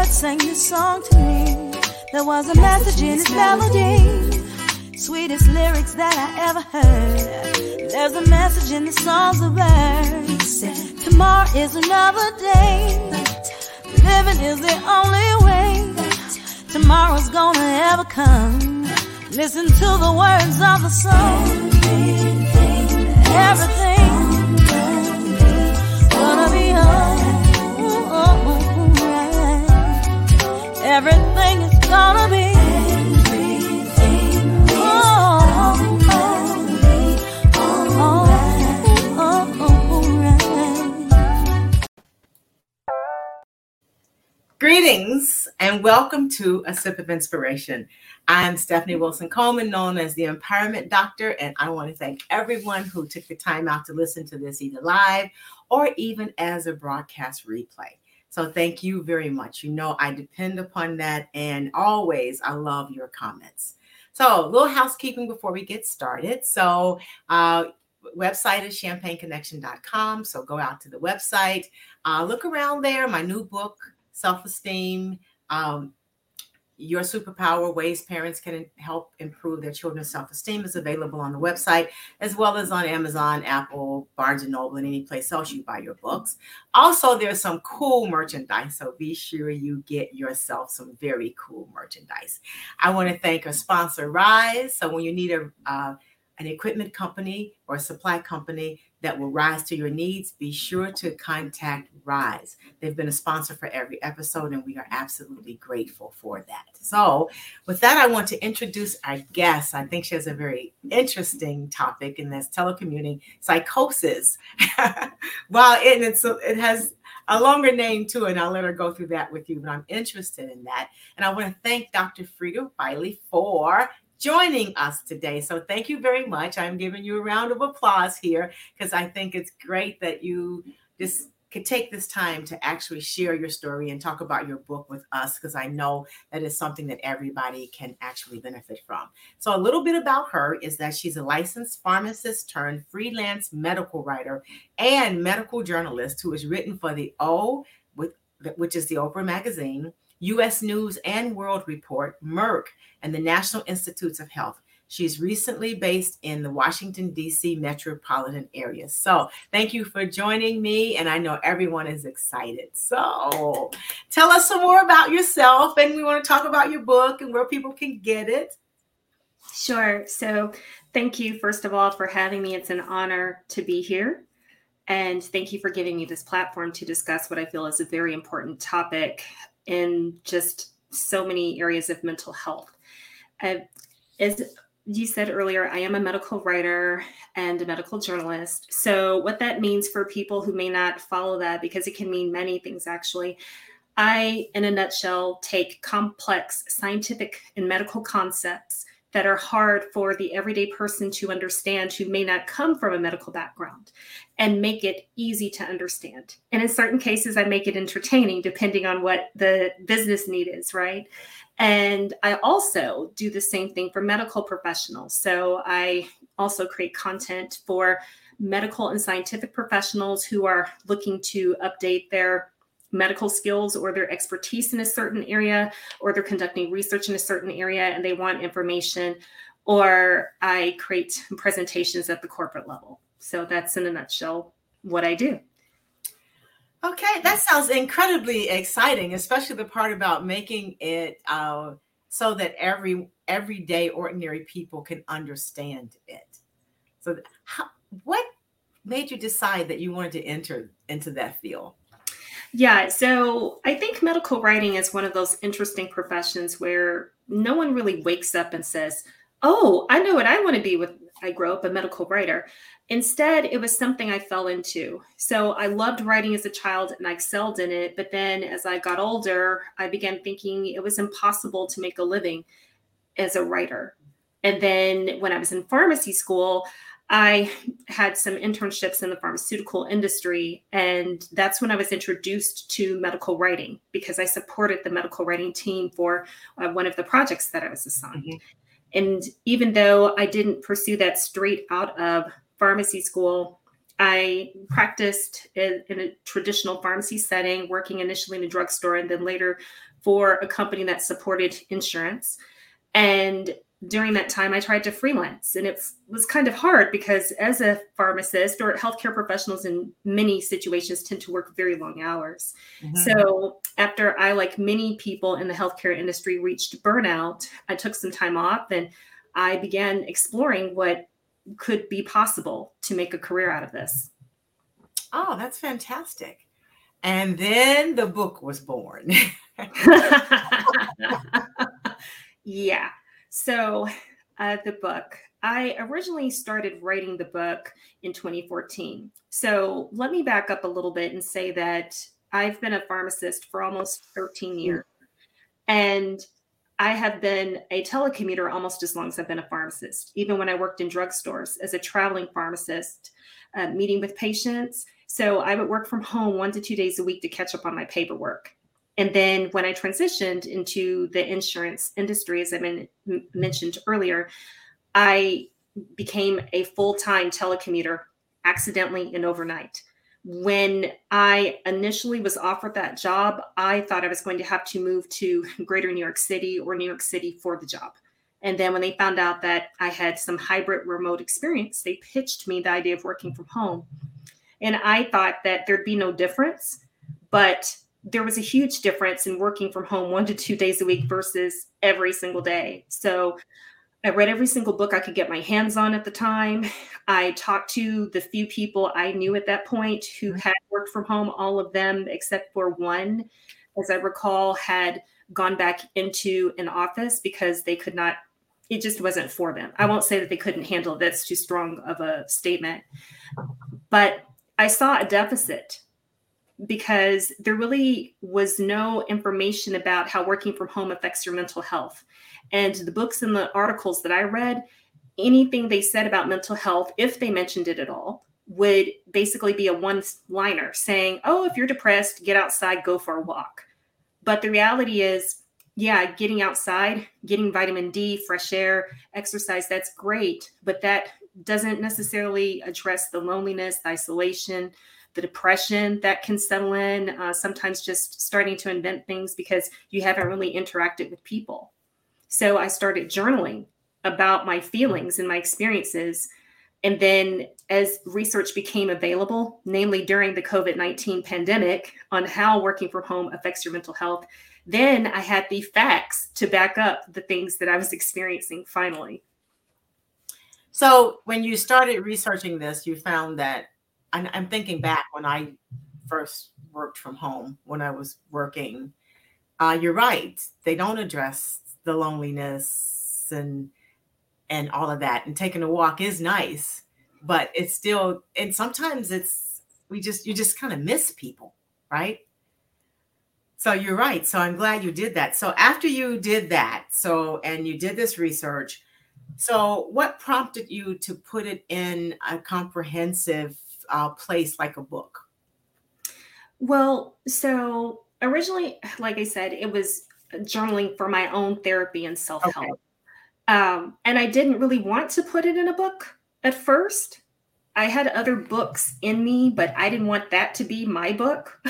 sang this song to me. There was a message in his melody, sweetest lyrics that I ever heard. There's a message in the songs of birds. Tomorrow is another day. Living is the only way. Tomorrow's gonna ever come. Listen to the words of the song. Everything gonna be alright. Everything is gonna be Greetings and welcome to A Sip of Inspiration. I'm Stephanie Wilson Coleman, known as the Empowerment Doctor, and I want to thank everyone who took the time out to listen to this either live or even as a broadcast replay. So thank you very much. You know, I depend upon that, and always I love your comments. So a little housekeeping before we get started. So website is champagneconnection.com. So go out to the website, look around there. My new book, Self-Esteem, Your Superpower, Ways Parents Can Help Improve Their Children's Self-Esteem, is available on the website, as well as on Amazon, Apple, Barnes & Noble, and any place else you buy your books. Also, there's some cool merchandise, so be sure you get yourself some very cool merchandise. I want to thank our sponsor, Rise. So when you need an equipment company or a supply company that will rise to your needs, be sure to contact Rise. They've been a sponsor for every episode, and we are absolutely grateful for that. So with that, I want to introduce our guest. I think she has a very interesting topic, and that's telecommuting psychosis. Well, it has a longer name too, and I'll let her go through that with you, but I'm interested in that. And I want to thank Dr. Frida Wiley for joining us today. So thank you very much. I'm giving you a round of applause here because I think it's great that you just could take this time to actually share your story and talk about your book with us, because I know that is something that everybody can actually benefit from. So a little bit about her is that she's a licensed pharmacist turned freelance medical writer and medical journalist who has written for the O, which is the Oprah magazine, U.S. News and World Report, Merck, and the National Institutes of Health. She's recently based in the Washington, D.C. metropolitan area. So thank you for joining me, and I know everyone is excited. So tell us some more about yourself, and we want to talk about your book and where people can get it. Sure. So thank you, first of all, for having me. It's an honor to be here. And thank you for giving me this platform to discuss what I feel is a very important topic in just so many areas of mental health. As you said earlier, I am a medical writer and a medical journalist. So what that means for people who may not follow that, because it can mean many things actually, I, in a nutshell, take complex scientific and medical concepts that are hard for the everyday person to understand who may not come from a medical background and make it easy to understand. And in certain cases, I make it entertaining depending on what the business need is, right? And I also do the same thing for medical professionals. So I also create content for medical and scientific professionals who are looking to update their medical skills or their expertise in a certain area, or they're conducting research in a certain area and they want information, or I create presentations at the corporate level. So that's in a nutshell what I do. Okay, that sounds incredibly exciting, especially the part about making it so that everyday ordinary people can understand it. So what made you decide that you wanted to enter into that field? Yeah, so I think medical writing is one of those interesting professions where no one really wakes up and says, oh, I know what I want to be when I grow up, a medical writer. Instead, it was something I fell into. So I loved writing as a child and I excelled in it. But then as I got older, I began thinking it was impossible to make a living as a writer. And then when I was in pharmacy school, I had some internships in the pharmaceutical industry, and that's when I was introduced to medical writing because I supported the medical writing team for one of the projects that I was assigned. Mm-hmm. And even though I didn't pursue that straight out of pharmacy school, I practiced in a traditional pharmacy setting, working initially in a drugstore and then later for a company that supported insurance. And during that time, I tried to freelance, and it was kind of hard because as a pharmacist or healthcare professionals in many situations tend to work very long hours. Mm-hmm. So after I, like many people in the healthcare industry, reached burnout, I took some time off and I began exploring what could be possible to make a career out of this. Oh, that's fantastic. And then the book was born. Yeah. So the book, I originally started writing the book in 2014. So let me back up a little bit and say that I've been a pharmacist for almost 13 years. And I have been a telecommuter almost as long as I've been a pharmacist, even when I worked in drugstores as a traveling pharmacist, meeting with patients. So I would work from home 1 to 2 days a week to catch up on my paperwork. And then when I transitioned into the insurance industry, as I mentioned earlier, I became a full-time telecommuter accidentally and overnight. When I initially was offered that job, I thought I was going to have to move to Greater New York City or New York City for the job. And then when they found out that I had some hybrid remote experience, they pitched me the idea of working from home. And I thought that there'd be no difference, but there was a huge difference in working from home 1 to 2 days a week versus every single day. So I read every single book I could get my hands on at the time. I talked to the few people I knew at that point who had worked from home. All of them, except for one, as I recall, had gone back into an office because they could not, it just wasn't for them. I won't say that they couldn't handle it. That's too strong of a statement. But I saw a deficit because there really was no information about how working from home affects your mental health. And the books and the articles that I read, anything they said about mental health, if they mentioned it at all, would basically be a one-liner saying, oh, if you're depressed, get outside, go for a walk. But the reality is, yeah, getting outside, getting vitamin D, fresh air, exercise, that's great. But that doesn't necessarily address the loneliness, the isolation, the depression that can settle in, sometimes just starting to invent things because you haven't really interacted with people. So I started journaling about my feelings and my experiences. And then as research became available, namely during the COVID-19 pandemic on how working from home affects your mental health, then I had the facts to back up the things that I was experiencing finally. So when you started researching this, you found that, I'm thinking back when I first worked from home, when I was working, you're right. They don't address the loneliness and all of that. And taking a walk is nice, but it's still, and sometimes you just kind of miss people, right? So you're right. So I'm glad you did that. So after you did that, and you did this research, so what prompted you to put it in a comprehensive place like a book? Well, so originally, like I said, it was journaling for my own therapy and self-help. Okay. And I didn't really want to put it in a book at first. I had other books in me, but I didn't want that to be my book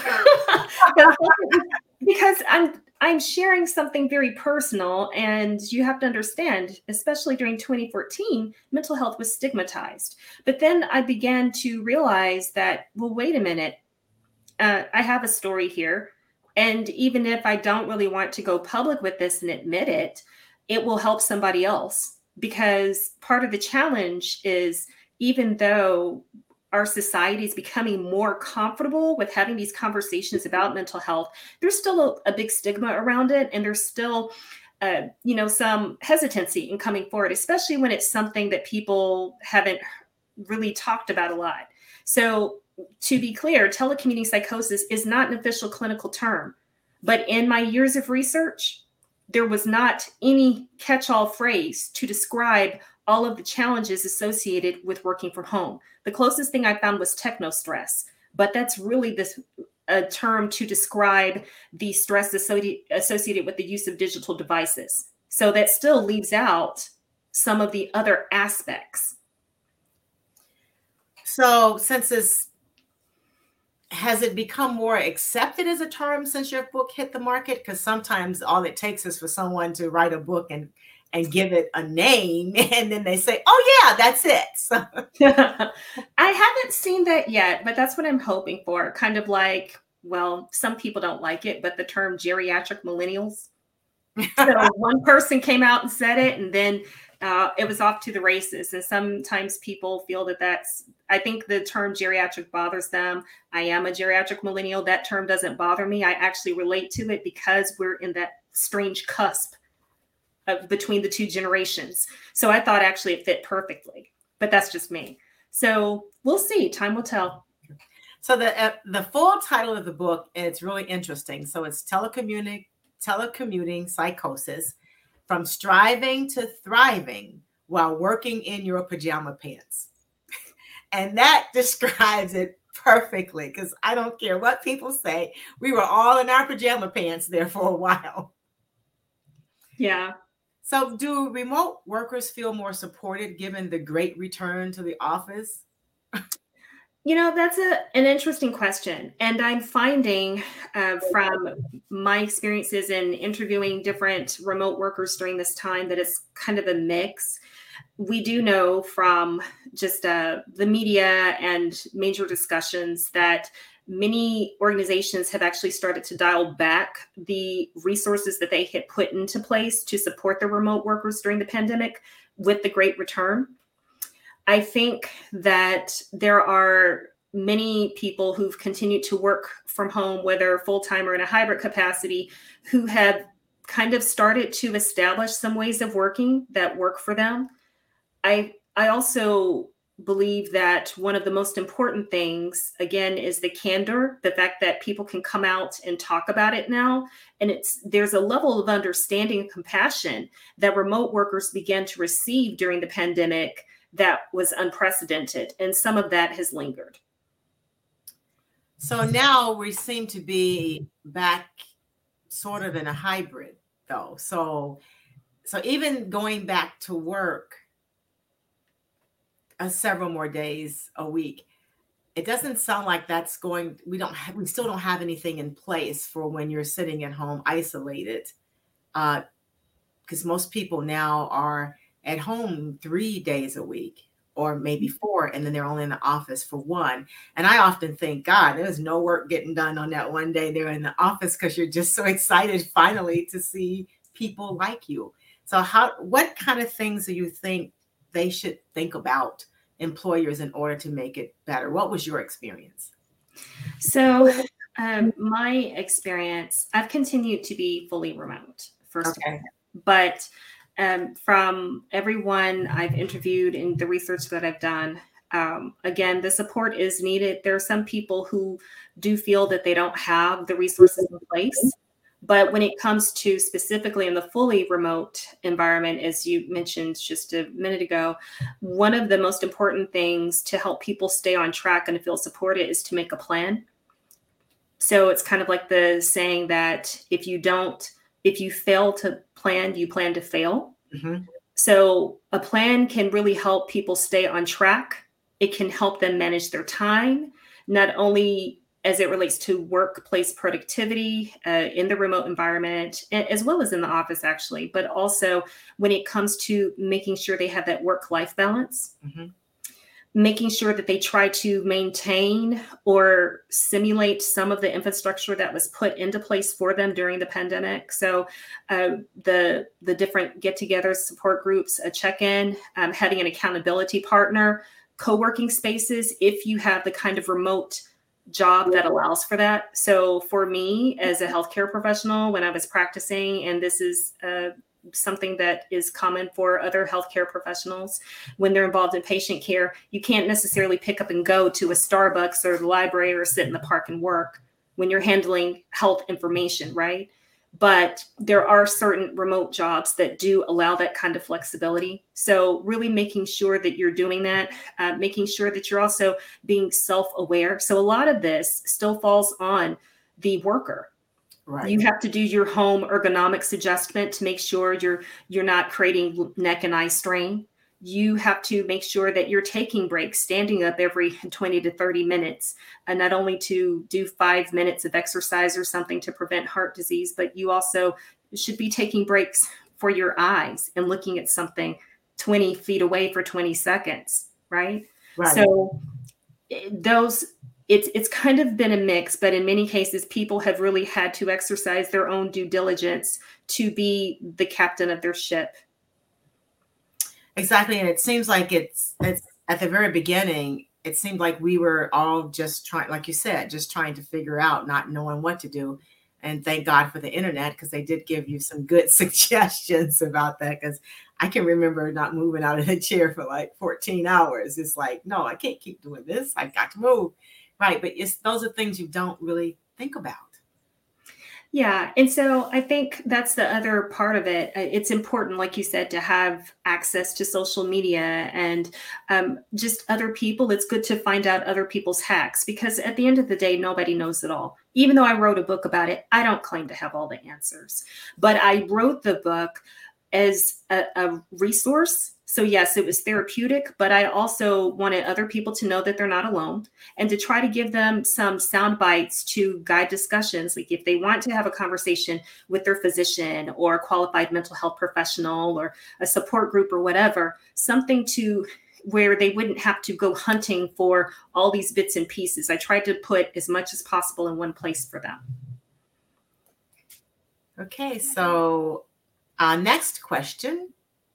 because I'm sharing something very personal, and you have to understand, especially during 2014, mental health was stigmatized. But then I began to realize that, well, wait a minute, I have a story here. And even if I don't really want to go public with this and admit it, it will help somebody else. Because part of the challenge is, even though our society is becoming more comfortable with having these conversations about mental health, there's still a big stigma around it. And there's still, some hesitancy in coming forward, especially when it's something that people haven't really talked about a lot. So to be clear, telecommuting psychosis is not an official clinical term. But in my years of research, there was not any catch-all phrase to describe all of the challenges associated with working from home. The closest thing I found was technostress, but that's really a term to describe the stress associated with the use of digital devices. So that still leaves out some of the other aspects. So has it become more accepted as a term since your book hit the market? Because sometimes all it takes is for someone to write a book and give it a name, and then they say, oh yeah, that's it. So. I haven't seen that yet, but that's what I'm hoping for. Kind of like, well, some people don't like it, but the term geriatric millennials. So one person came out and said it, and then it was off to the races. And sometimes people feel that I think the term geriatric bothers them. I am a geriatric millennial. That term doesn't bother me. I actually relate to it because we're in that strange cusp between the two generations. So I thought actually it fit perfectly, but that's just me. So we'll see. Time will tell. So the full title of the book, and it's really interesting. So it's telecommuting psychosis, from striving to thriving while working in your pajama pants. And that describes it perfectly, because I don't care what people say. We were all in our pajama pants there for a while. Yeah. So do remote workers feel more supported given the great return to the office? That's an interesting question. And I'm finding from my experiences in interviewing different remote workers during this time that it's kind of a mix. We do know from just the media and major discussions that many organizations have actually started to dial back the resources that they had put into place to support the remote workers during the pandemic with the great return. I think that there are many people who've continued to work from home, whether full-time or in a hybrid capacity, who have kind of started to establish some ways of working that work for them. I also believe that one of the most important things, again, is the candor, the fact that people can come out and talk about it now. And there's a level of understanding and compassion that remote workers began to receive during the pandemic that was unprecedented. And some of that has lingered. So now we seem to be back sort of in a hybrid, though. So even going back to work several more days a week, it doesn't sound like that's going. We still don't have anything in place for when you're sitting at home isolated, because most people now are at home 3 days a week, or maybe 4, and then they're only in the office for 1. And I often think, God, there's no work getting done on that one day they're in the office, because you're just so excited finally to see people like you. So what kind of things do you think they should think about, employers, in order to make it better? What was your experience? So my experience, I've continued to be fully remote, first of all. But from everyone I've interviewed in the research that I've done, again, the support is needed. There are some people who do feel that they don't have the resources in place. But when it comes to specifically in the fully remote environment, as you mentioned just a minute ago, one of the most important things to help people stay on track and feel supported is to make a plan. So it's kind of like the saying that if you fail to plan, you plan to fail. Mm-hmm. So a plan can really help people stay on track. It can help them manage their time, not only as it relates to workplace productivity in the remote environment, as well as in the office, actually, but also when it comes to making sure they have that work-life balance, mm-hmm. making sure that they try to maintain or simulate some of the infrastructure that was put into place for them during the pandemic. So the different get-togethers, support groups, a check-in, having an accountability partner, co-working spaces, if you have the kind of remote job that allows for that. So for me as a healthcare professional, when I was practicing, and this is something that is common for other healthcare professionals, when they're involved in patient care, you can't necessarily pick up and go to a Starbucks or the library or sit in the park and work when you're handling health information, right? But there are certain remote jobs that do allow that kind of flexibility. So really making sure that you're doing that, making sure that you're also being self-aware. So a lot of this still falls on the worker. Right. You have to do your home ergonomics adjustment to make sure you're not creating neck and eye strain. You have to make sure that you're taking breaks, standing up every 20 to 30 minutes, and not only to do 5 minutes of exercise or something to prevent heart disease, but you also should be taking breaks for your eyes and looking at something 20 feet away for 20 seconds, right? So it's kind of been a mix, but in many cases, people have really had to exercise their own due diligence to be the captain of their ship. Exactly. And it seems like it's at the very beginning, it seemed like we were all just trying, like you said, just trying to figure out, not knowing what to do. And thank God for the internet, because they did give you some good suggestions about that. Because I can remember not moving out of the chair for like 14 hours. It's like, no, I can't keep doing this. I've got to move. Right. But those are things you don't really think about. Yeah. And so I think that's the other part of it. It's important, like you said, to have access to social media and just other people. It's good to find out other people's hacks, because at the end of the day, nobody knows it all. Even though I wrote a book about it, I don't claim to have all the answers. But I wrote the book as a resource. So yes, it was therapeutic, but I also wanted other people to know that they're not alone, and to try to give them some sound bites to guide discussions. Like if they want to have a conversation with their physician or a qualified mental health professional or a support group or whatever, something to where they wouldn't have to go hunting for all these bits and pieces. I tried to put as much as possible in one place for them. Okay, so next question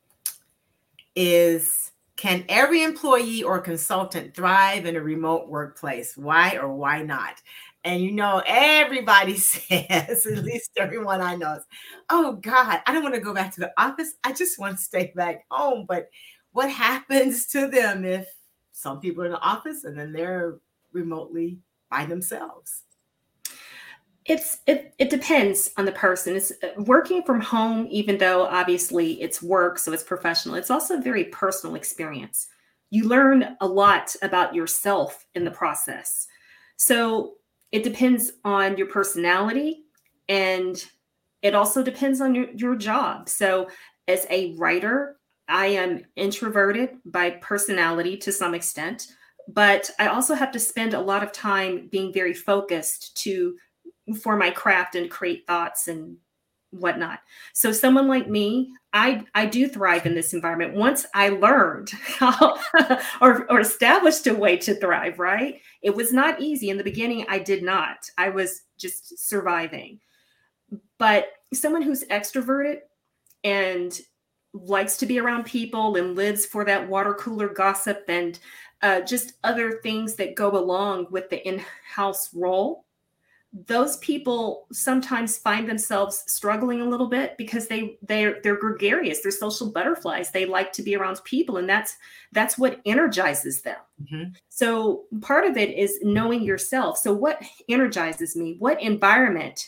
is, can every employee or consultant thrive in a remote workplace? Why or why not? And everybody says, at least everyone I know, is, oh God, I don't want to go back to the office. I just want to stay back home. But what happens to them if some people are in the office and then they're remotely by themselves? It depends on the person. It's working from home, even though obviously it's work, so it's professional. It's also a very personal experience. You learn a lot about yourself in the process. So it depends on your personality, and it also depends on your job. So as a writer, I am introverted by personality to some extent, but I also have to spend a lot of time being very focused for my craft and create thoughts and whatnot. So someone like me, I do thrive in this environment. Once I learned how or established a way to thrive, right? It was not easy. In the beginning, I did not. I was just surviving. But someone who's extroverted and likes to be around people and lives for that water cooler gossip and just other things that go along with the in-house role, those people sometimes find themselves struggling a little bit because they're gregarious. They're social butterflies. They like to be around people, and that's what energizes them. Mm-hmm. So part of it is knowing yourself. So what energizes me? What environment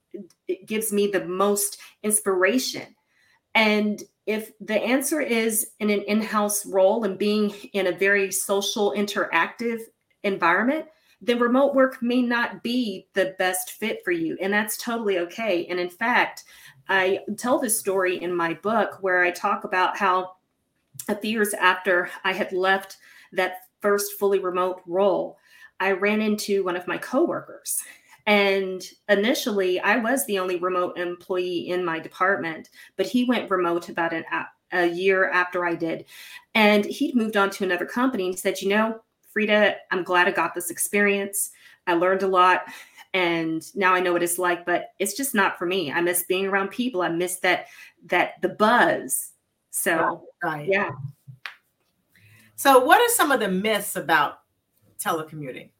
gives me the most inspiration? And if the answer is in an in-house role and being in a very social, interactive environment, then remote work may not be the best fit for you. And that's totally okay. And in fact, I tell this story in my book where I talk about how a few years after I had left that first fully remote role, I ran into one of my coworkers. And initially, I was the only remote employee in my department, but he went remote about a year after I did. And he'd moved on to another company and said, Frida, I'm glad I got this experience. I learned a lot, and now I know what it's like, but it's just not for me. I miss being around people. I miss the buzz. So, right. Yeah. So what are some of the myths about telecommuting?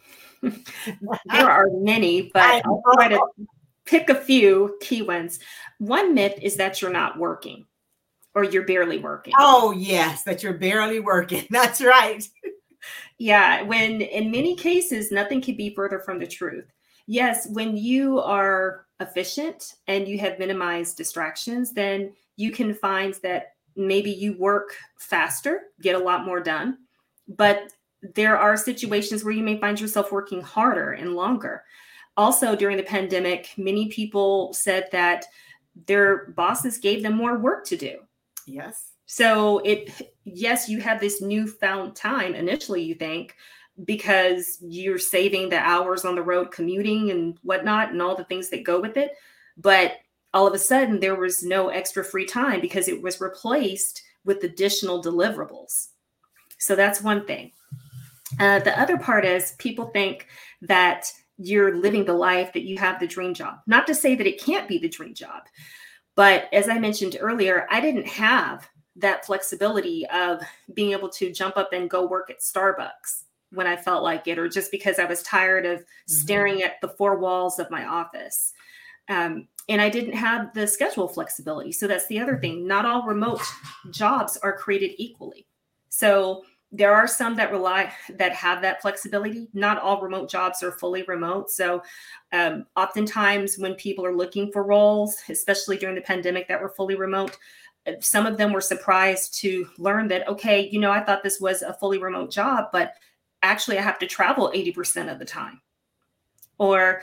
There are many, but I'll try to pick a few key ones. One myth is that you're not working or you're barely working. Oh, yes, that you're barely working. That's right. Yeah, when in many cases, nothing could be further from the truth. Yes, when you are efficient and you have minimized distractions, then you can find that maybe you work faster, get a lot more done. But there are situations where you may find yourself working harder and longer. Also, during the pandemic, many people said that their bosses gave them more work to do. Yes. So yes, you have this newfound time initially, you think, because you're saving the hours on the road commuting and whatnot and all the things that go with it. But all of a sudden there was no extra free time because it was replaced with additional deliverables. So that's one thing. The other part is people think that you're living the life, that you have the dream job. Not to say that it can't be the dream job, but as I mentioned earlier, I didn't have that flexibility of being able to jump up and go work at Starbucks when I felt like it, or just because I was tired of staring at the four walls of my office. And I didn't have the schedule flexibility. So that's the other thing. Not all remote jobs are created equally. So there are some that have that flexibility. Not all remote jobs are fully remote. So oftentimes when people are looking for roles, especially during the pandemic that were fully remote, some of them were surprised to learn that, okay, I thought this was a fully remote job, but actually I have to travel 80% of the time. Or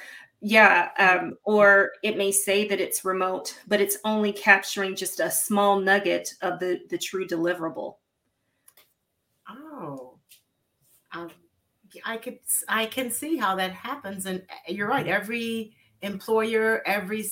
it may say that it's remote, but it's only capturing just a small nugget of the true deliverable. Oh, I can see how that happens. And you're right. Every employer,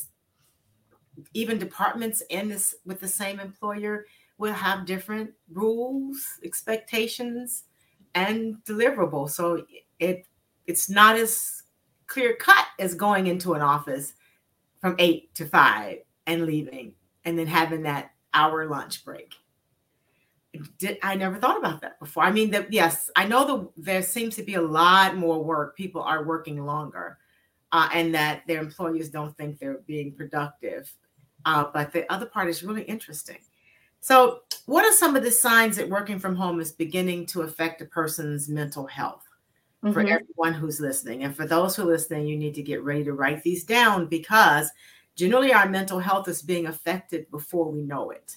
even departments with the same employer will have different rules, expectations, and deliverables. So it's not as clear cut as going into an office from 8 to 5 and leaving and then having that hour lunch break. I never thought about that before. I mean, yes, I know there seems to be a lot more work. People are working longer and that their employers don't think they're being productive. But the other part is really interesting. So what are some of the signs that working from home is beginning to affect a person's mental health? For everyone who's listening. And for those who are listening, you need to get ready to write these down because generally our mental health is being affected before we know it.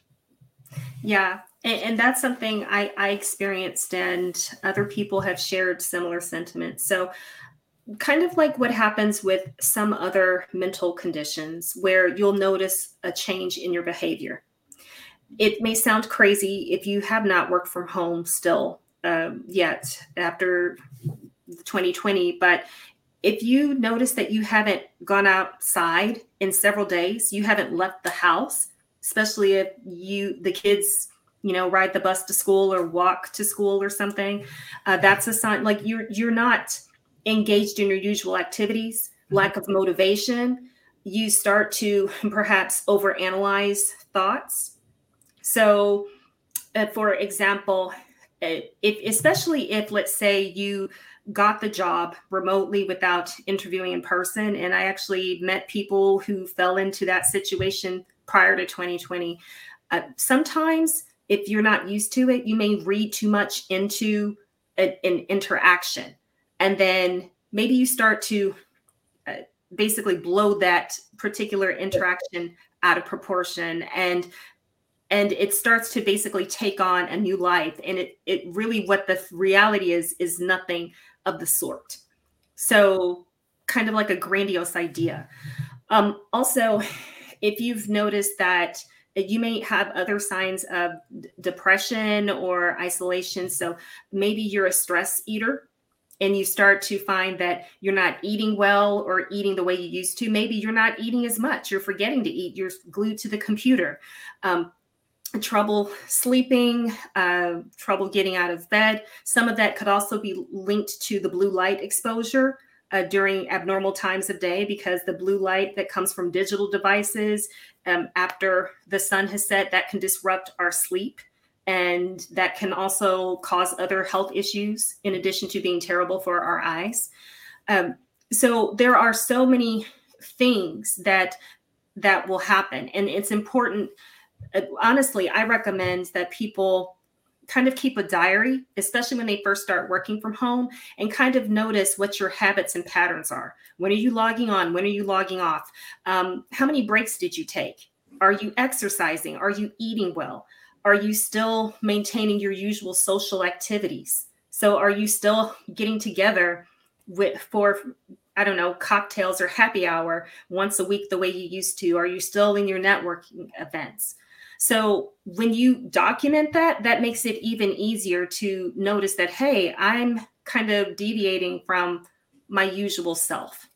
Yeah. And that's something I experienced, and other people have shared similar sentiments. So kind of like what happens with some other mental conditions where you'll notice a change in your behavior. It may sound crazy if you have not worked from home still yet after 2020, but if you notice that you haven't gone outside in several days, you haven't left the house, especially if the kids, ride the bus to school or walk to school or something, that's a sign like you're not engaged in your usual activities, lack of motivation. You start to perhaps overanalyze thoughts. So, for example, especially if, let's say, you got the job remotely without interviewing in person, and I actually met people who fell into that situation prior to 2020. Sometimes, if you're not used to it, you may read too much into an interaction, and then maybe you start to basically blow that particular interaction out of proportion, and it starts to basically take on a new life. And it really, what the reality is nothing of the sort. So kind of like a grandiose idea. Also, if you've noticed that you may have other signs of depression or isolation. So maybe you're a stress eater and you start to find that you're not eating well or eating the way you used to. Maybe you're not eating as much. You're forgetting to eat. You're glued to the computer. Trouble sleeping, trouble getting out of bed. Some of that could also be linked to the blue light exposure during abnormal times of day, because the blue light that comes from digital devices after the sun has set, that can disrupt our sleep. And that can also cause other health issues in addition to being terrible for our eyes. So there are so many things that will happen. And it's important. Honestly, I recommend that people kind of keep a diary, especially when they first start working from home, and kind of notice what your habits and patterns are. When are you logging on? When are you logging off? How many breaks did you take? Are you exercising? Are you eating well? Are you still maintaining your usual social activities? So are you still getting together for cocktails or happy hour once a week the way you used to? Are you still in your networking events? So when you document that, that makes it even easier to notice that, hey, I'm kind of deviating from my usual self.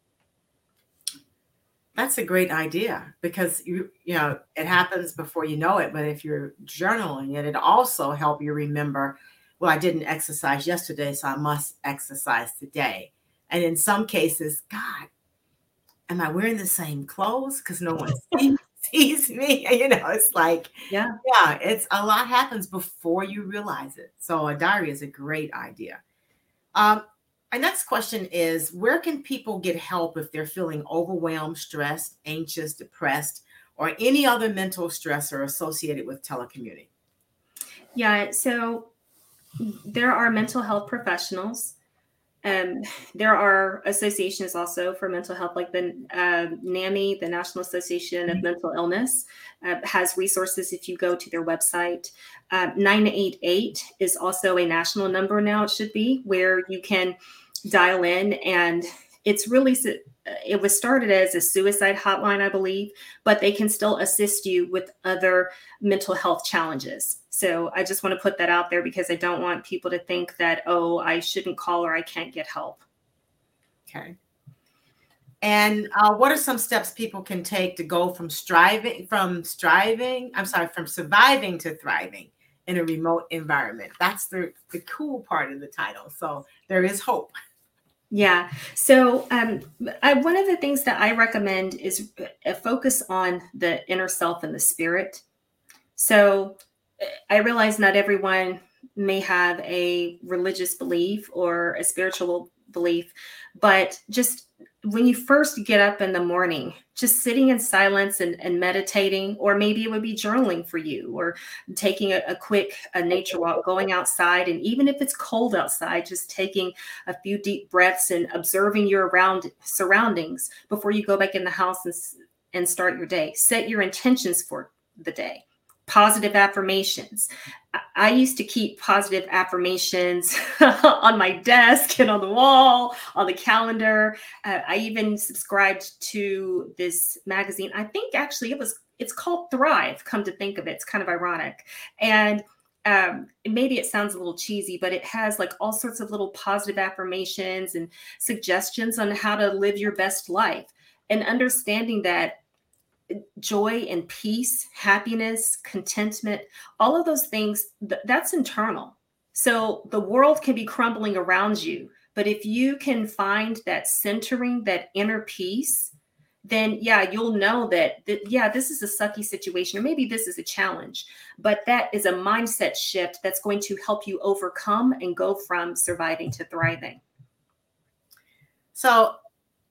That's a great idea, because you know, it happens before you know it. But if you're journaling it, it also help you remember, well, I didn't exercise yesterday, so I must exercise today. And in some cases, God, am I wearing the same clothes? Because no one sees me. You know, it's like, Yeah. it's a lot happens before you realize it. So a diary is a great idea. My next question is, where can people get help if they're feeling overwhelmed, stressed, anxious, depressed, or any other mental stressor associated with telecommuting? Yeah. So there are mental health professionals. There are associations also for mental health, like the NAMI, the National Association of Mental Illness, has resources if you go to their website. 988 is also a national number now, it should be, where you can dial in, and it's really, it was started as a suicide hotline, I believe, but they can still assist you with other mental health challenges. So I just want to put that out there, because I don't want people to think that, oh, I shouldn't call or I can't get help. Okay. And what are some steps people can take to go from surviving to thriving in a remote environment? That's the cool part of the title. So there is hope. Yeah. So one of the things that I recommend is a focus on the inner self and the spirit. So I realize not everyone may have a religious belief or a spiritual belief, but just when you first get up in the morning, just sitting in silence and meditating, or maybe it would be journaling for you, or taking a quick nature walk, going outside. And even if it's cold outside, just taking a few deep breaths and observing your surroundings before you go back in the house and start your day. Set your intentions for the day. Positive affirmations. I used to keep positive affirmations on my desk and on the wall, on the calendar. I even subscribed to this magazine. I think actually it's called Thrive, come to think of it. It's kind of ironic. And maybe it sounds a little cheesy, but it has like all sorts of little positive affirmations and suggestions on how to live your best life, and understanding that joy and peace, happiness, contentment, all of those things, that's internal. So the world can be crumbling around you, but if you can find that centering, that inner peace, then you'll know that this is a sucky situation, or maybe this is a challenge, but that is a mindset shift that's going to help you overcome and go from surviving to thriving. So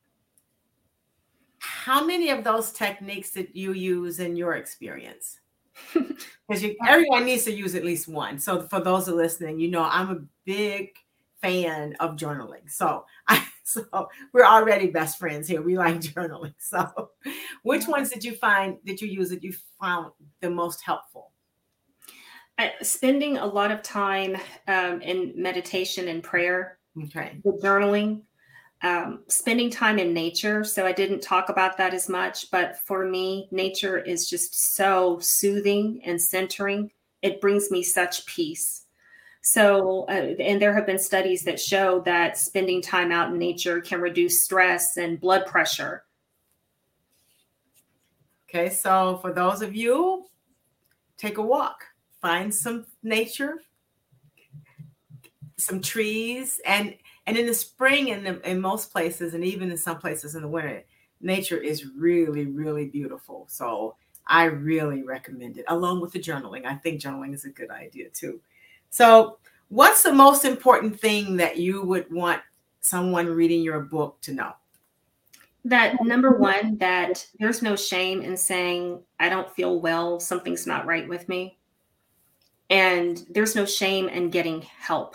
how many of those techniques did you use in your experience? Because everyone needs to use at least one. So for those who are listening, you know, I'm a big fan of journaling. So we're already best friends here. We like journaling. So which ones did you use that you found the most helpful? Spending a lot of time in meditation and prayer. Okay. The journaling. Spending time in nature. So I didn't talk about that as much, but for me, nature is just so soothing and centering. It brings me such peace. So, and there have been studies that show that spending time out in nature can reduce stress and blood pressure. Okay. So for those of you, take a walk, find some nature, some trees, and in the spring, in most places, and even in some places in the winter, nature is really, really beautiful. So I really recommend it, along with the journaling. I think journaling is a good idea too. So what's the most important thing that you would want someone reading your book to know? That number one, that there's no shame in saying, I don't feel well, something's not right with me. And there's no shame in getting help.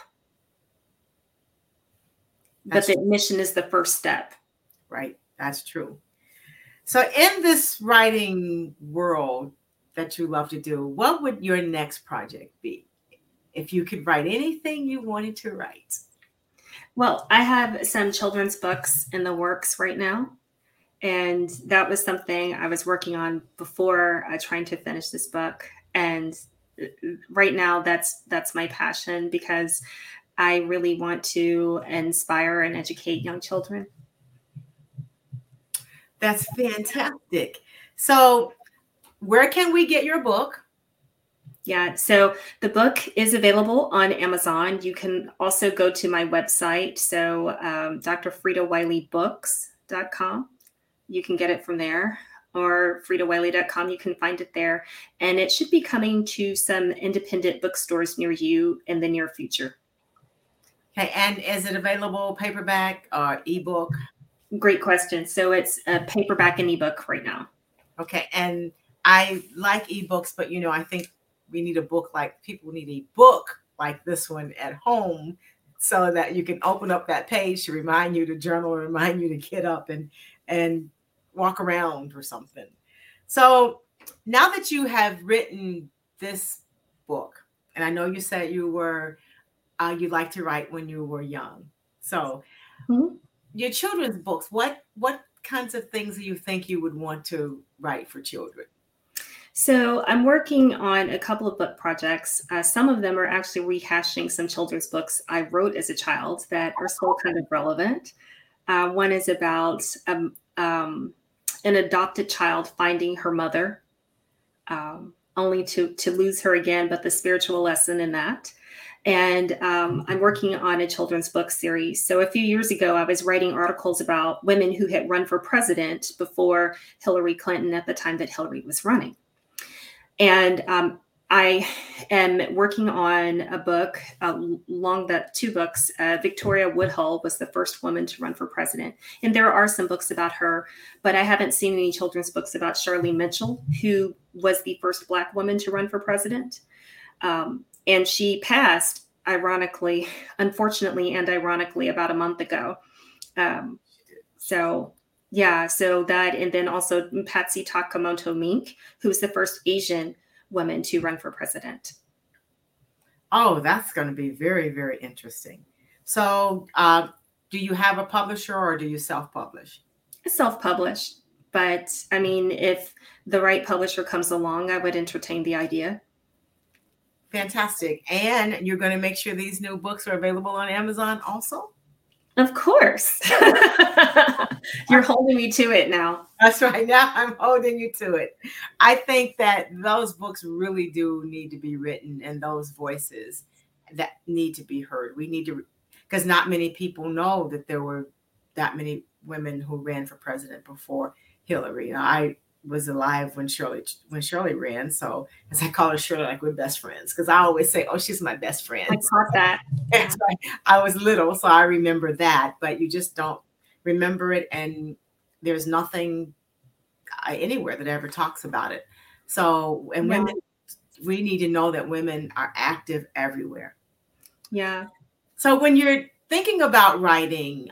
But the admission is the first step. Right. That's true. So in this writing world that you love to do, what would your next project be? If you could write anything you wanted to write. Well, I have some children's books in the works right now. And that was something I was working on before trying to finish this book. And right now that's my passion, because I really want to inspire and educate young children. That's fantastic. So where can we get your book? Yeah, so the book is available on Amazon. You can also go to my website, so drfridawiley.books.com. You can get it from there, or fridawiley.com. You can find it there. And it should be coming to some independent bookstores near you in the near future. Okay, and is it available paperback or ebook? Great question. So it's a paperback and ebook right now. Okay, and I like ebooks, but I think we need a book people need a book like this one at home, so that you can open up that page to remind you to journal, remind you to get up and walk around or something. So now that you have written this book, and I know you said you liked to write when you were young. So your children's books, what kinds of things do you think you would want to write for children? So I'm working on a couple of book projects. Some of them are actually rehashing some children's books I wrote as a child that are still kind of relevant. One is about an adopted child finding her mother, only to lose her again, but the spiritual lesson in that. And I'm working on a children's book series. So a few years ago, I was writing articles about women who had run for president before Hillary Clinton, at the time that Hillary was running. And I am working on a book along the two books. Victoria Woodhull was the first woman to run for president. And there are some books about her, but I haven't seen any children's books about Charlene Mitchell, who was the first Black woman to run for president. And she passed, unfortunately and ironically, about a month ago. So that, and then also Patsy Takemoto Mink, who was the first Asian woman to run for president. Oh, that's going to be very, very interesting. So do you have a publisher, or do you self-publish? Self-publish. But I mean, if the right publisher comes along, I would entertain the idea. Fantastic. And you're going to make sure these new books are available on Amazon also? Of course. You're holding me to it now. That's right. Now I'm holding you to it. I think that those books really do need to be written, and those voices that need to be heard. We need to, because not many people know that there were that many women who ran for president before Hillary. I was alive when Shirley ran. So as I call her Shirley, like we're best friends, because I always say, oh, she's my best friend. I caught that. Right. I was little, so I remember that, but you just don't remember it. And there's nothing anywhere that ever talks about it. So, and women, we need to know that women are active everywhere. Yeah. So when you're thinking about writing,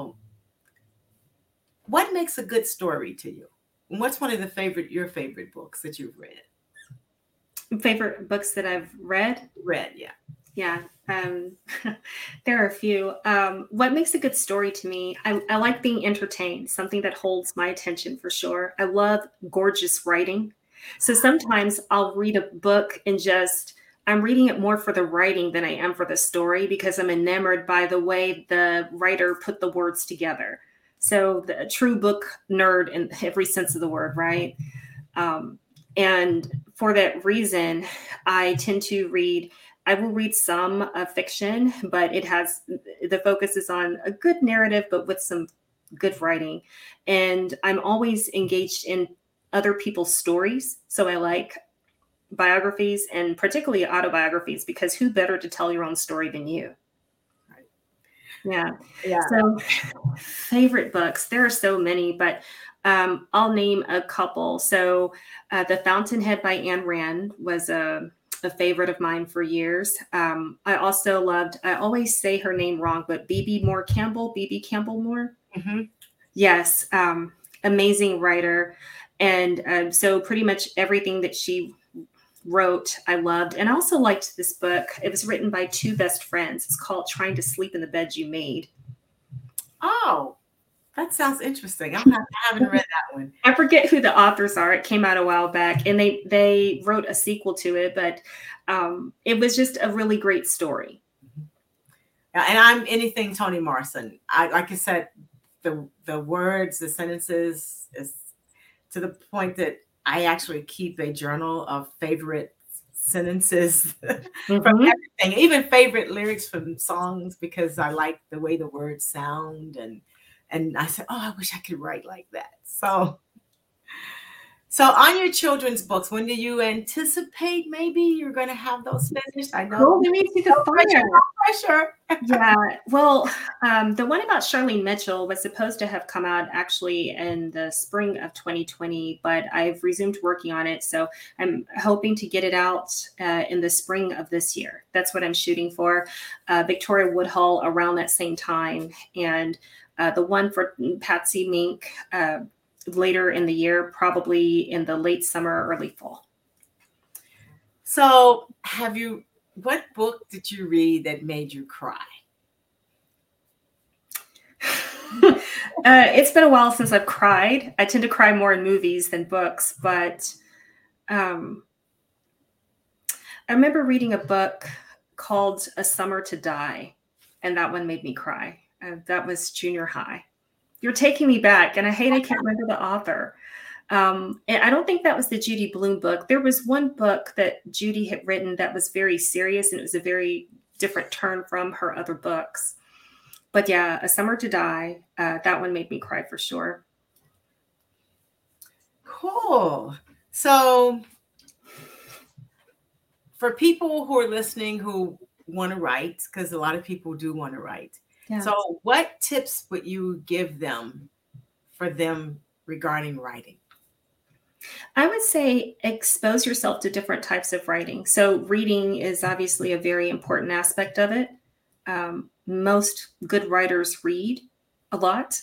what makes a good story to you? What's one of your favorite books that you've read? Favorite books that I've read? Yeah. Yeah. There are a few. What makes a good story to me? I like being entertained, something that holds my attention for sure. I love gorgeous writing. So sometimes I'll read a book and I'm reading it more for the writing than I am for the story, because I'm enamored by the way the writer put the words together. So the true book nerd in every sense of the word, right? And for that reason, I will read some fiction, but the focus is on a good narrative, but with some good writing. And I'm always engaged in other people's stories. So I like biographies, and particularly autobiographies, because who better to tell your own story than you? Yeah. So favorite books, there are so many, but I'll name a couple. So The Fountainhead by Ayn Rand was a favorite of mine for years. I also loved, I always say her name wrong, but Bibi Campbell Moore. Mm-hmm. Yes. Amazing writer. And so pretty much everything that she wrote, I loved. And I also liked this book. It was written by two best friends. It's called Trying to Sleep in the Bed You Made. Oh, That sounds interesting. I haven't read that one. I forget who the authors are. It came out a while back, and they wrote a sequel to it, but it was just a really great story. Yeah, and I'm anything Toni Morrison. Like I said, the words, the sentences is to the point that I actually keep a journal of favorite sentences from everything, even favorite lyrics from songs, because I like the way the words sound. And I said, oh, I wish I could write like that. So on your children's books, when do you anticipate maybe you're going to have those finished? I know. Let me see the pressure. Yeah. Well, the one about Charlene Mitchell was supposed to have come out actually in the spring of 2020, but I've resumed working on it. So I'm hoping to get it out in the spring of this year. That's what I'm shooting for. Victoria Woodhull around that same time. And the one for Patsy Mink later in the year, probably in the late summer, early fall. So what book did you read that made you cry? It's been a while since I've cried. I tend to cry more in movies than books, but I remember reading a book called A Summer to Die, and that one made me cry. That was junior high. You're taking me back, and I can't remember the author. And I don't think that was the Judy Blume book. There was one book that Judy had written that was very serious, and it was a very different turn from her other books. But yeah, A Summer to Die, that one made me cry for sure. Cool. So for people who are listening who want to write, because a lot of people do want to write. Yeah. So what tips would you give them for them regarding writing? I would say expose yourself to different types of writing. So reading is obviously a very important aspect of it. Most good writers read a lot.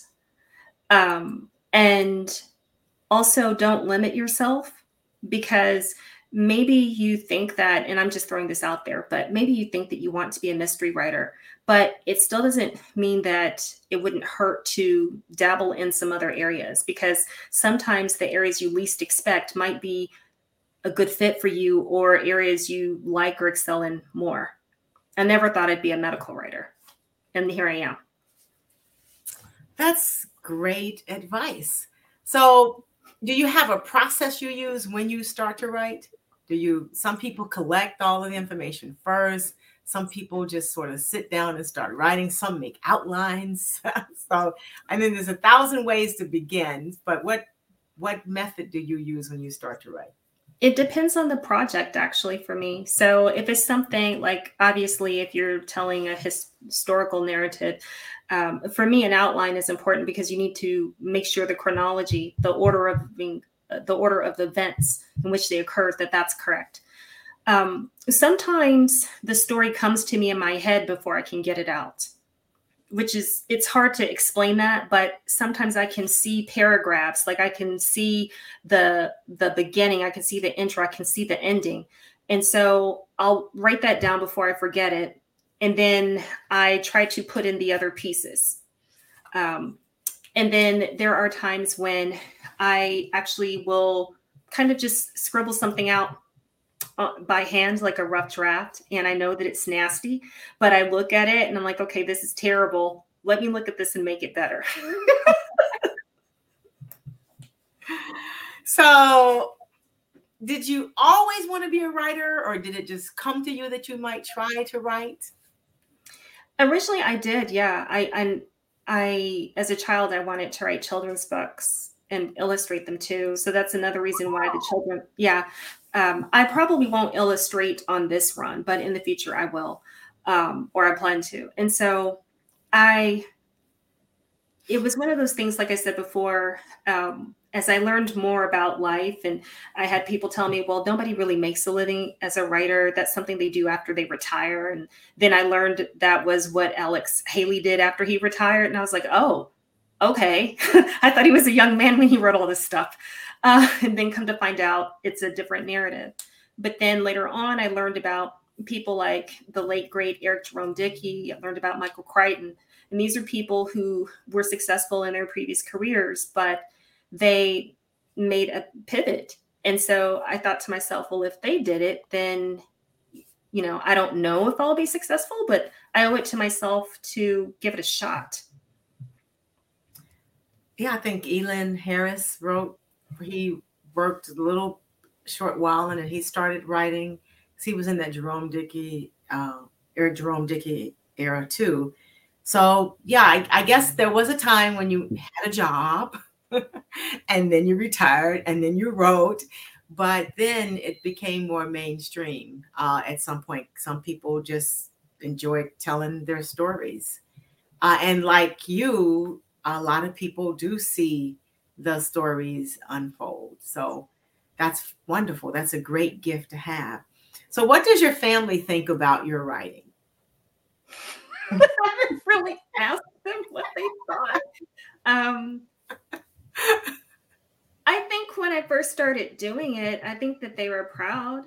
And also don't limit yourself, because maybe you think that, and I'm just throwing this out there, but maybe you think that you want to be a mystery writer, but it still doesn't mean that it wouldn't hurt to dabble in some other areas, because sometimes the areas you least expect might be a good fit for you, or areas you like or excel in more. I never thought I'd be a medical writer, and here I am. That's great advice. So do you have a process you use when you start to write? Some people collect all of the information first. Some people just sort of sit down and start writing. Some make outlines. So, I mean, there's 1,000 ways to begin, but what method do you use when you start to write? It depends on the project, actually, for me. So if it's something like, obviously, if you're telling a historical narrative, for me, an outline is important, because you need to make sure the chronology, the order of the events in which they occurred, that's correct. Sometimes the story comes to me in my head before I can get it out, it's hard to explain that, but sometimes I can see paragraphs, like I can see the beginning, I can see the intro, I can see the ending. And so I'll write that down before I forget it. And then I try to put in the other pieces. And then there are times when I actually will kind of just scribble something out by hand, like a rough draft. And I know that it's nasty, but I look at it and I'm like, okay, this is terrible. Let me look at this and make it better. So did you always want to be a writer, or did it just come to you that you might try to write? Originally I did. Yeah. I, as a child, I wanted to write children's books and illustrate them too. So that's another reason why the children, I probably won't illustrate on this run, but in the future I will, or I plan to. And so it was one of those things, like I said before, as I learned more about life, and I had people tell me, well, nobody really makes a living as a writer. That's something they do after they retire. And then I learned that was what Alex Haley did after he retired. And I was like, oh, okay. I thought he was a young man when he wrote all this stuff. And then come to find out it's a different narrative. But then later on, I learned about people like the late, great Eric Jerome Dickey. I learned about Michael Crichton. And these are people who were successful in their previous careers, but they made a pivot. And so I thought to myself, well, if they did it, then, I don't know if I'll be successful, but I owe it to myself to give it a shot. Yeah, I think Elin Harris he worked a little short while and then he started writing. He was in that Jerome Dickey era too. So yeah, I guess there was a time when you had a job and then you retired and then you wrote, but then it became more mainstream. At some point, some people just enjoyed telling their stories. And like you, a lot of people do see the stories unfold. So that's wonderful. That's a great gift to have. So what does your family think about your writing? I haven't really asked them what they thought. I think when I first started doing it, I think that they were proud,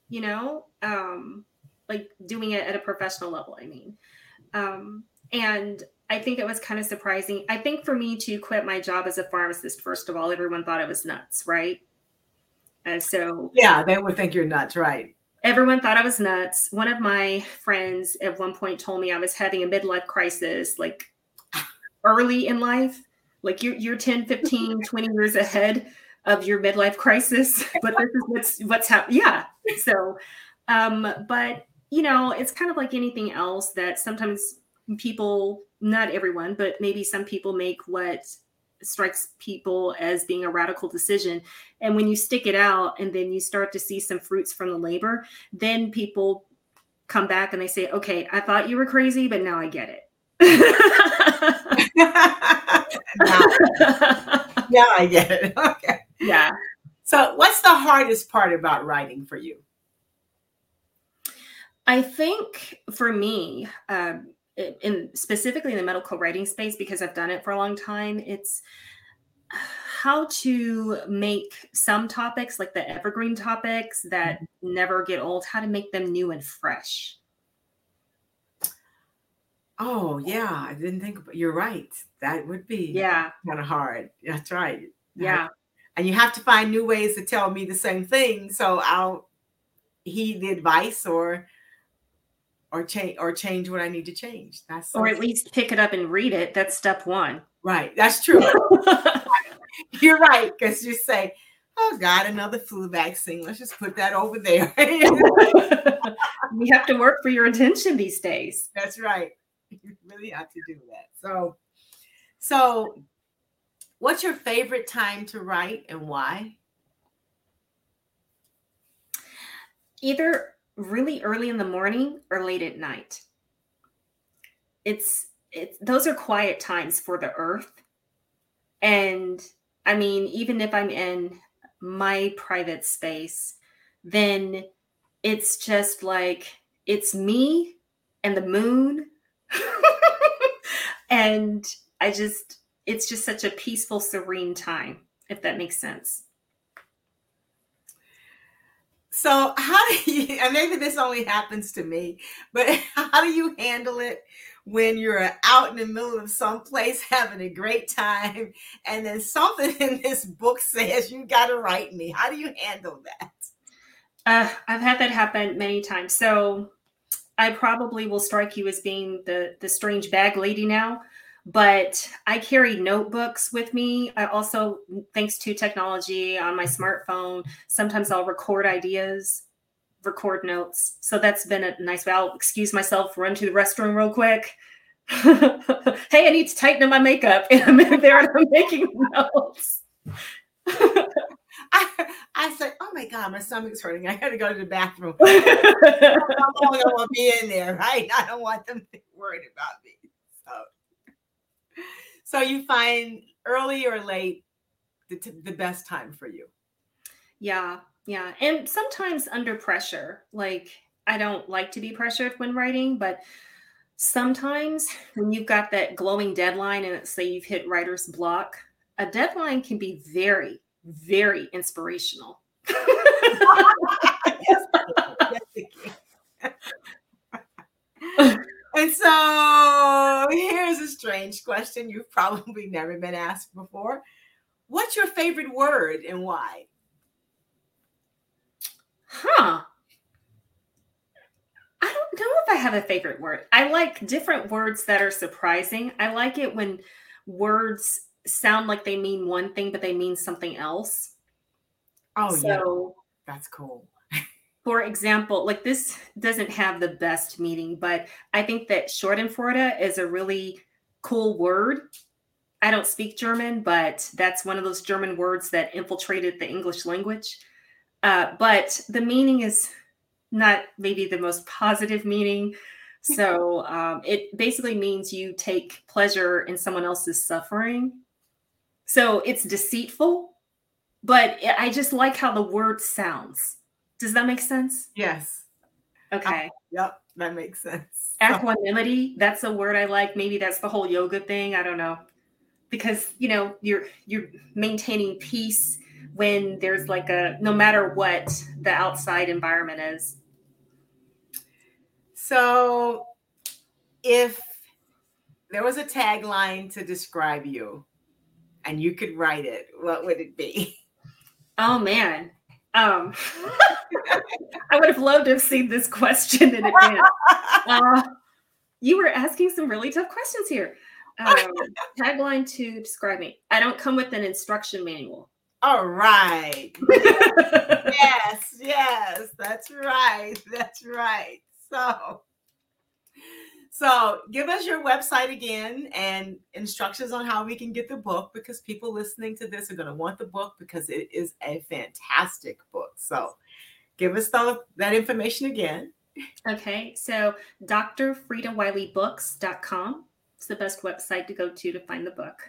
like doing it at a professional level, I mean. And I think it was kind of surprising. I think for me to quit my job as a pharmacist, first of all, everyone thought I was nuts, right? And so yeah, they would think you're nuts, right? Everyone thought I was nuts. One of my friends at one point told me I was having a midlife crisis, like early in life, like you're 10, 15, 20 years ahead of your midlife crisis, but this is what's happening. Yeah. So, but it's kind of like anything else that sometimes people, not everyone, but maybe some people make what strikes people as being a radical decision. And when you stick it out and then you start to see some fruits from the labor, then people come back and they say, okay, I thought you were crazy, but now I get it. Now I get it. Okay. Yeah. So what's the hardest part about writing for you? I think for me, specifically in the medical writing space, because I've done it for a long time, it's how to make some topics, like the evergreen topics that never get old, how to make them new and fresh. Oh, yeah. I didn't think about, you're right. That would be kind of hard. That's right. Yeah. And you have to find new ways to tell me the same thing. So I'll heed the advice or change what I need to change. Or at least pick it up and read it. That's step one. Right. That's true. You're right. Because you say, oh God, another flu vaccine. Let's just put that over there. You have to work for your attention these days. That's right. You really have to do that. So what's your favorite time to write and why? Either really early in the morning or late at night. It's those are quiet times for the earth. And I mean, even if I'm in my private space, then it's just like, it's me and the moon. And it's just such a peaceful, serene time, if that makes sense. So how do you, and maybe this only happens to me, but how do you handle it when you're out in the middle of someplace having a great time and then something in this book says you got to write me? How do you handle that? I've had that happen many times. So I probably will strike you as being the strange bag lady now, but I carry notebooks with me. I also, thanks to technology on my smartphone, sometimes I'll record ideas, record notes. So that's been a nice way. I'll excuse myself, run to the restroom real quick. Hey, I need to tighten up my makeup. And I'm in there and I'm making notes. I said, oh my God, my stomach's hurting. I got to go to the bathroom. How long I want to be in there, right? I don't want them to be worried about me. So you find early or late the best time for you? Yeah. And sometimes under pressure. Like, I don't like to be pressured when writing, but sometimes when you've got that glowing deadline and say you've hit writer's block, a deadline can be very, very inspirational. Yes, it can. And so here's a strange question you've probably never been asked before. What's your favorite word and why? Huh. I don't know if I have a favorite word. I like different words that are surprising. I like it when words sound like they mean one thing, but they mean something else. Oh, yeah. So, That's cool. for example, like this doesn't have the best meaning, but I think that Schadenfreude is a really cool word. I don't speak German, but that's one of those German words that infiltrated the English language. But the meaning is not maybe the most positive meaning. So it basically means you take pleasure in someone else's suffering. So it's deceitful, but I just like how the word sounds. Does that make sense? Yes. Okay. Yep, that makes sense. Equanimity, that's a word I like. Maybe that's the whole yoga thing. I don't know. Because, you know, you're maintaining peace when there's like a, no matter what the outside environment is. So if there was a tagline to describe you and you could write it, what would it be? Oh man. I would have loved to have seen this question in advance. You were asking some really tough questions here. Tagline to describe me. I don't come with an instruction manual. All right. Yes, that's right. That's right. So give us your website again and instructions on how we can get the book, because people listening to this are going to want the book because it is a fantastic book. So give us that information again. Okay, so drfridawileybooks.com is the best website to go to find the book.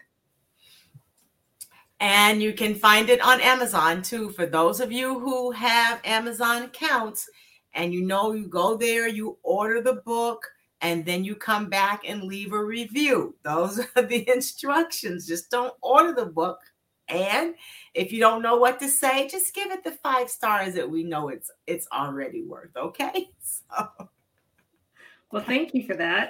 And you can find it on Amazon too. For those of you who have Amazon accounts and you go there, you order the book, and then you come back and leave a review. Those are the instructions. Just don't order the book. And if you don't know what to say, just give it the 5 stars that we know it's already worth. Okay. So. Well, thank you for that.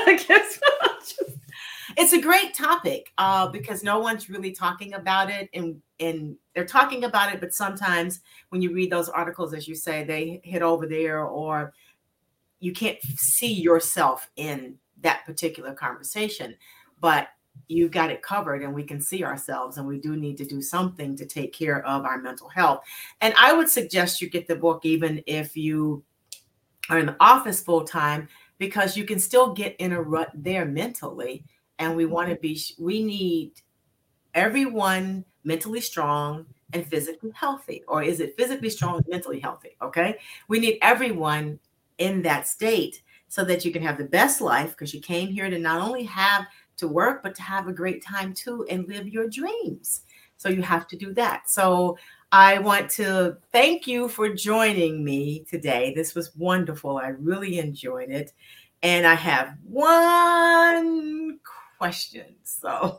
It's a great topic because no one's really talking about it, and they're talking about it, but sometimes when you read those articles, as you say, they hit over there, or you can't see yourself in that particular conversation, but you've got it covered and we can see ourselves, and we do need to do something to take care of our mental health. And I would suggest you get the book even if you are in the office full time, because you can still get in a rut there mentally. And we need everyone mentally strong and physically healthy. Or is it physically strong and mentally healthy? Okay. We need everyone in that state so that you can have the best life, because you came here to not only have to work, but to have a great time too and live your dreams. So you have to do that. So I want to thank you for joining me today. This was wonderful. I really enjoyed it. And I have one question. So,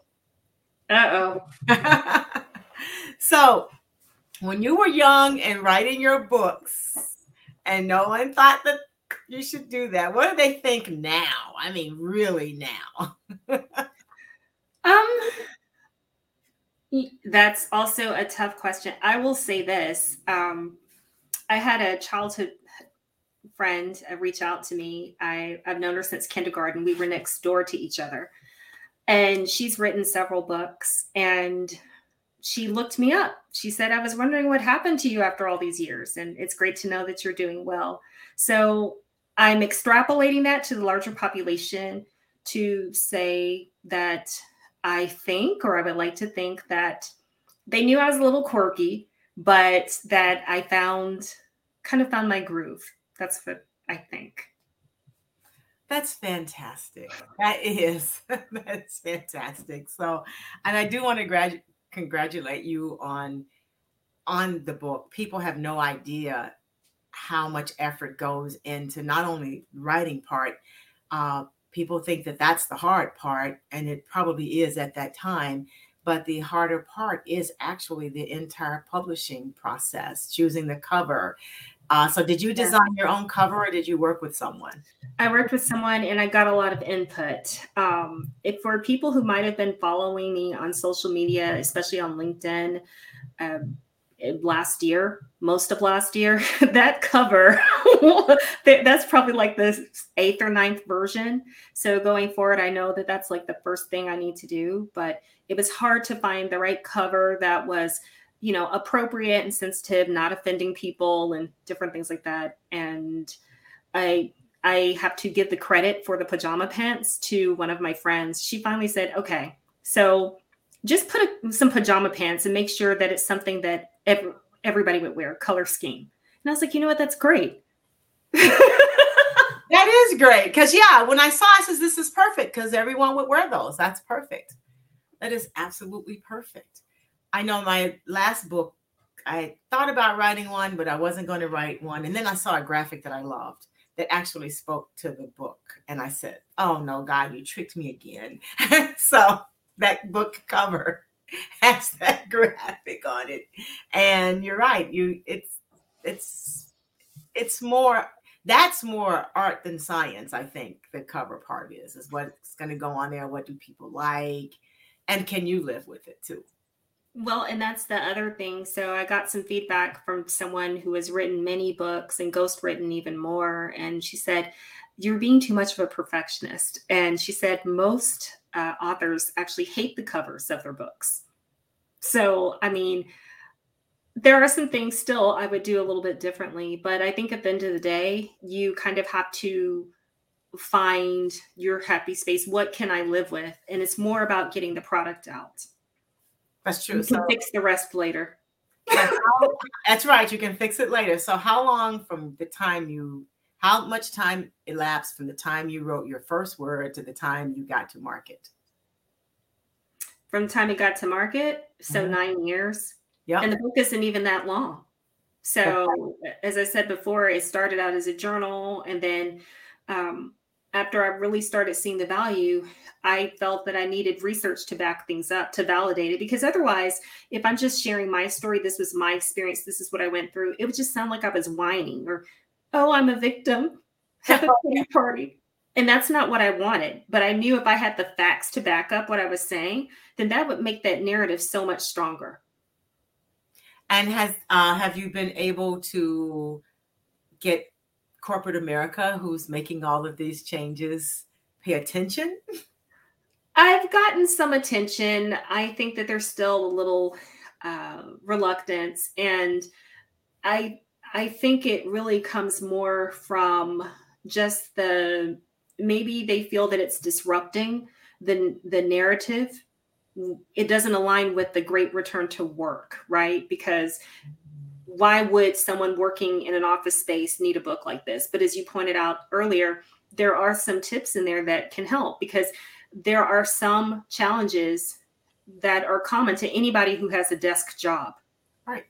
So when you were young and writing your books and no one thought that you should do that, what do they think now? I mean, really now? That's also a tough question. I will say this. I had a childhood friend reach out to me. I've known her since kindergarten. We were next door to each other. And she's written several books, and she looked me up. She said, I was wondering what happened to you after all these years, and it's great to know that you're doing well. So I'm extrapolating that to the larger population to say that I think, or I would like to think, that they knew I was a little quirky, but that I kind of found my groove. That's what I think. That's fantastic. That's fantastic. So, and I do want to congratulate you on the book. People have no idea how much effort goes into not only writing part. People think that that's the hard part, and it probably is at that time. But the harder part is actually the entire publishing process, choosing the cover, So did you design your own cover or did you work with someone? I worked with someone and I got a lot of input. If for people who might have been following me on social media, especially on LinkedIn, most of last year, that cover, that's probably like the 8th or 9th version. So going forward, I know that that's like the first thing I need to do, but it was hard to find the right cover that was, appropriate and sensitive, not offending people and different things like that. And I have to give the credit for the pajama pants to one of my friends. She finally said, okay, so just put some pajama pants and make sure that it's something that everybody would wear, color scheme. And I was like, you know what? That's great. That is great. Because, when I saw it, I says, this is perfect because everyone would wear those. That's perfect. That is absolutely perfect. I know my last book, I thought about writing one, but I wasn't going to write one. And then I saw a graphic that I loved that actually spoke to the book. And I said, oh, no, God, you tricked me again. So that book cover has that graphic on it. And you're right. It's more, that's more art than science, I think the cover part is what's going to go on there. What do people like? And can you live with it too? Well, and that's the other thing. So I got some feedback from someone who has written many books and ghostwritten even more. And she said, you're being too much of a perfectionist. And she said most authors actually hate the covers of their books. So, I mean, there are some things still I would do a little bit differently. But I think at the end of the day, you kind of have to find your happy space. What can I live with? And it's more about getting the product out. That's true. You can fix the rest later. That's right. You can fix it later. So how much time elapsed from the time you wrote your first word to the time you got to market? From the time it got to market, so 9 years. Yeah. And the book isn't even that long. So as I said before, it started out as a journal. And then after I really started seeing the value, I felt that I needed research to back things up, to validate it. Because otherwise, if I'm just sharing my story, this was my experience, this is what I went through, it would just sound like I was whining or, oh, I'm a victim, have a pity party. And that's not what I wanted. But I knew if I had the facts to back up what I was saying, then that would make that narrative so much stronger. And have you been able to get corporate America, who's making all of these changes, pay attention? I've gotten some attention. I think that there's still a little reluctance. And I think it really comes more from just maybe they feel that it's disrupting the narrative. It doesn't align with the great return to work, right? Because why would someone working in an office space need a book like this? But as you pointed out earlier, there are some tips in there that can help, because there are some challenges that are common to anybody who has a desk job. Right.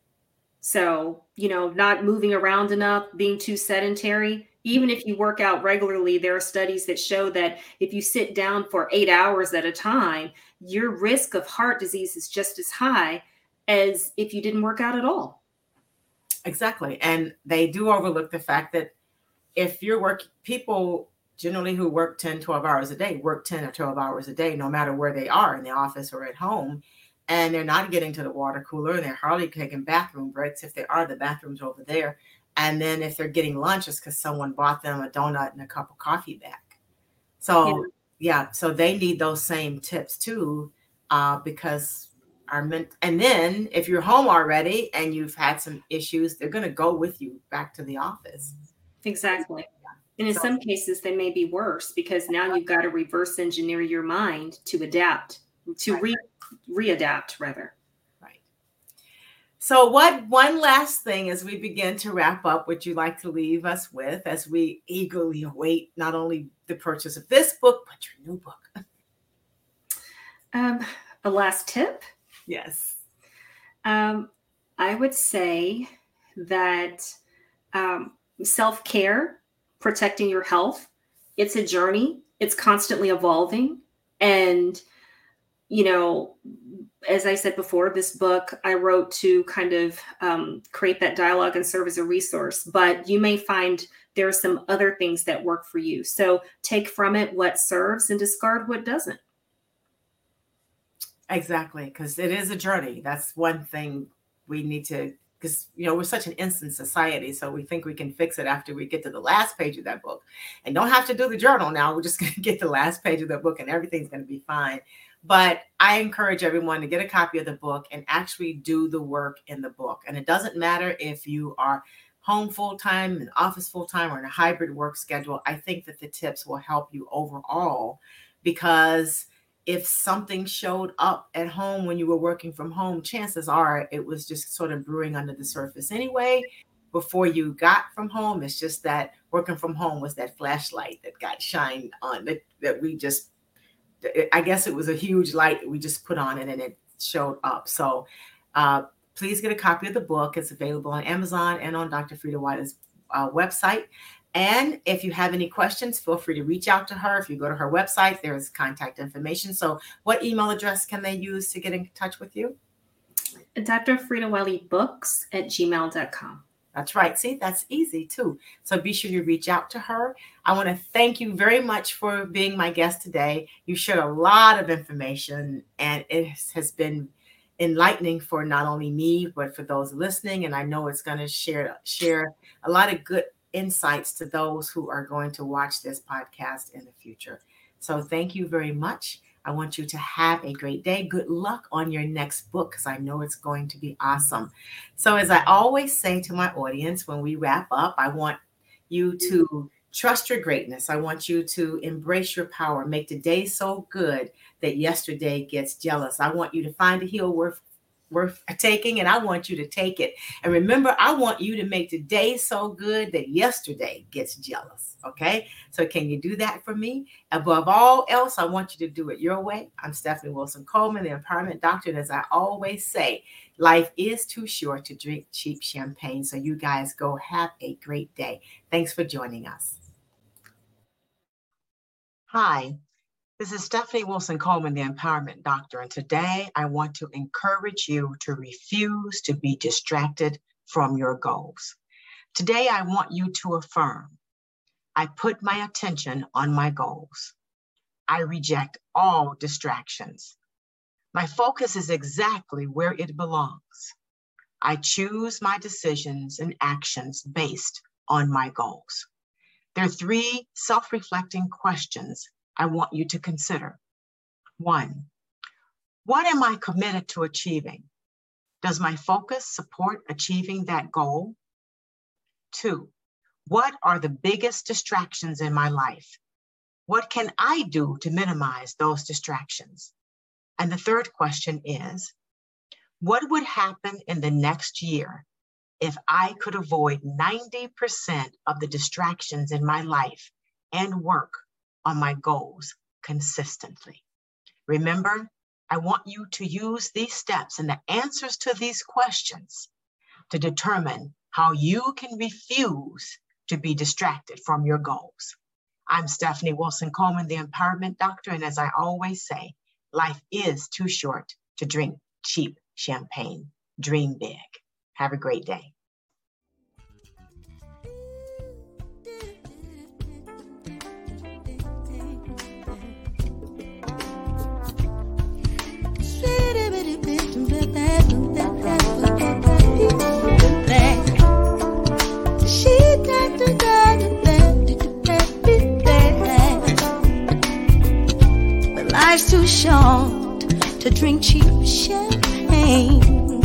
So, not moving around enough, being too sedentary. Even if you work out regularly, there are studies that show that if you sit down for 8 hours at a time, your risk of heart disease is just as high as if you didn't work out at all. Exactly. And they do overlook the fact that if you're people generally who work 10, 12 hours a day, work 10 or 12 hours a day, no matter where they are, in the office or at home, and they're not getting to the water cooler, and they're hardly taking bathroom breaks. If they are, the bathroom's over there. And then if they're getting lunch, it's because someone bought them a donut and a cup of coffee back. So, so they need those same tips too, because and then if you're home already and you've had some issues, they're going to go with you back to the office. Exactly. And in some cases, they may be worse, because now you've got to reverse engineer your mind to adapt, to readapt rather. Right. So one last thing as we begin to wrap up, would you like to leave us with as we eagerly await not only the purchase of this book, but your new book? A last tip? Yes. I would say that self-care, protecting your health, it's a journey. It's constantly evolving. And as I said before, this book I wrote to kind of create that dialogue and serve as a resource, but you may find there are some other things that work for you. So take from it what serves and discard what doesn't. Exactly, because it is a journey. That's one thing we need to, because we're such an instant society, so we think we can fix it after we get to the last page of that book, and don't have to do the journal now. We're just going to get the last page of the book, and everything's going to be fine. But I encourage everyone to get a copy of the book and actually do the work in the book. And it doesn't matter if you are home full-time, in office full-time, or in a hybrid work schedule. I think that the tips will help you overall, because if something showed up at home when you were working from home, chances are it was just sort of brewing under the surface anyway before you got from home. It's just that working from home was that flashlight that got shined on, that we just, I guess it was a huge light that we just put on it and it showed up. So please get a copy of the book. It's available on Amazon and on Dr. Freda Weiler's website. And if you have any questions, feel free to reach out to her. If you go to her website, there's contact information. So what email address can they use to get in touch with you? drfredawiley@gmail.com. That's right. See, that's easy too. So be sure you reach out to her. I want to thank you very much for being my guest today. You shared a lot of information, and it has been enlightening for not only me, but for those listening. And I know it's going to share a lot of good insights to those who are going to watch this podcast in the future. So thank you very much. I want you to have a great day. Good luck on your next book, because I know it's going to be awesome. So as I always say to my audience, when we wrap up, I want you to trust your greatness. I want you to embrace your power. Make today so good that yesterday gets jealous. I want you to find a heel worth taking, and I want you to take it. And remember, I want you to make today so good that yesterday gets jealous. Okay? So can you do that for me? Above all else, I want you to do it your way. I'm Stephanie Wilson Coleman, the Empowerment Doctor. And as I always say, life is too short to drink cheap champagne. So you guys go have a great day. Thanks for joining us. Hi. This is Stephanie Wilson Coleman, the Empowerment Doctor, and today I want to encourage you to refuse to be distracted from your goals. Today I want you to affirm, I put my attention on my goals. I reject all distractions. My focus is exactly where it belongs. I choose my decisions and actions based on my goals. There are 3 self-reflecting questions I want you to consider. 1, what am I committed to achieving? Does my focus support achieving that goal? 2, what are the biggest distractions in my life? What can I do to minimize those distractions? And the 3rd question is, what would happen in the next year if I could avoid 90% of the distractions in my life and work on my goals consistently? Remember, I want you to use these steps and the answers to these questions to determine how you can refuse to be distracted from your goals. I'm Stephanie Wilson Coleman, the Empowerment Doctor, and as I always say, life is too short to drink cheap champagne. Dream big. Have a great day. But life's too short to drink cheap champagne,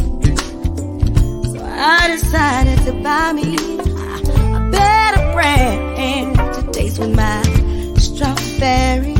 so I decided to buy me a better brand to taste with my strawberry